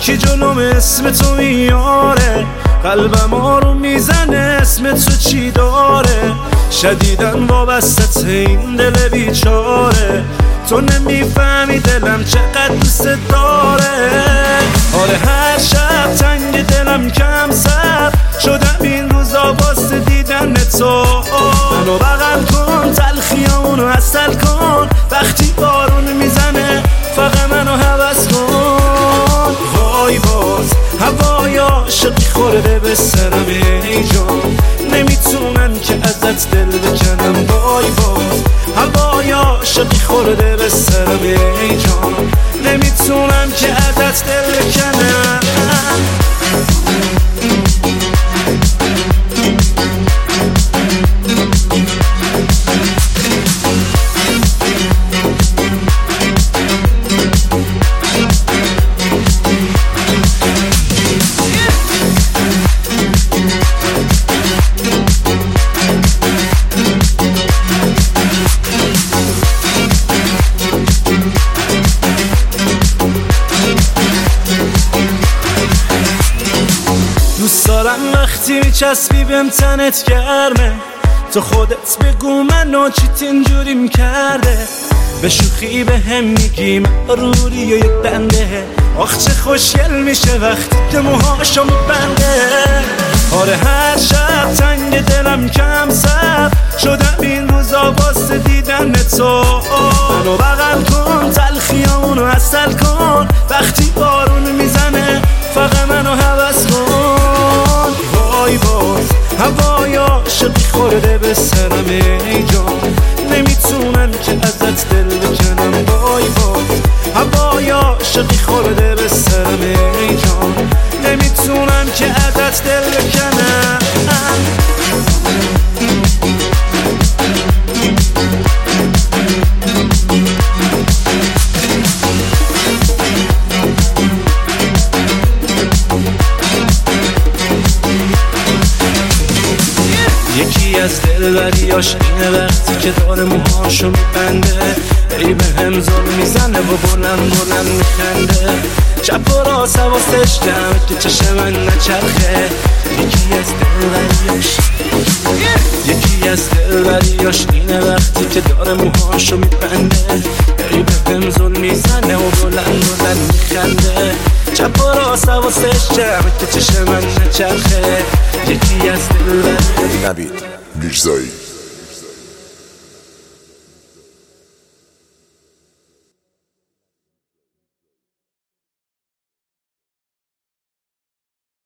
یکی جلوم اسم تو میاره، قلبم آروم میزنه اسم تو چی داره، شدیدن وابسته این دل بیچاره، تو نمیفهمی دلم چقدر دوست داره. آره هر شب تنگ دلم کم سر شدم این روزا واسه دیدن تو، منو بغل کن تلخیامونو عسل کن، وقتی بارون میزنه فقط منو هوس کن. وای باز هوای عاشقی خورده به سرم ای جان، نمیتونم که ازت دل بکنم. وای باز هوای عاشقی خورده به سرم ای جان، نمیتونم که ازت دل بکنم. دوست دارم وقتی میچسبی بهم تنت گرمه، تو خودت بگو منو چیت اینجوریم کرده، به شوخی به هم میگیم روری و یک بنده، آخ چه خوشگل میشه وقتی که موهاشو میبنده. آره هر شب تنگ دلم کم سر شدم این روزا واسه دیدن تو، منو بغل کن تلخیامونو عسل کن، وقتی بارون میزنه فقط منو هوس کن. وای باز هوای عاشقی خورده به سرم ای جان، نمیتونم که ازت دل بکنم. وای باز هوای عاشقی خورده به سرم ای جان، نمیتونم که ازت دل بکنم. یکی از دلبریاش اینه وقتی که داره موهاشو میبنده، ای به هم زل میزنه و بلند بلند میخنده، چپ و راست حواسش جمعه که چشم من نچرخه. یکی از دلبریاش اینه وقتی که داره موهاشو میبنده، ای به هم زل میزنه و بلند بلند میخنده، چپ و راست حواسش جمعه که چشم من نچرخه. یکی از دلبریاش نوید میرزایی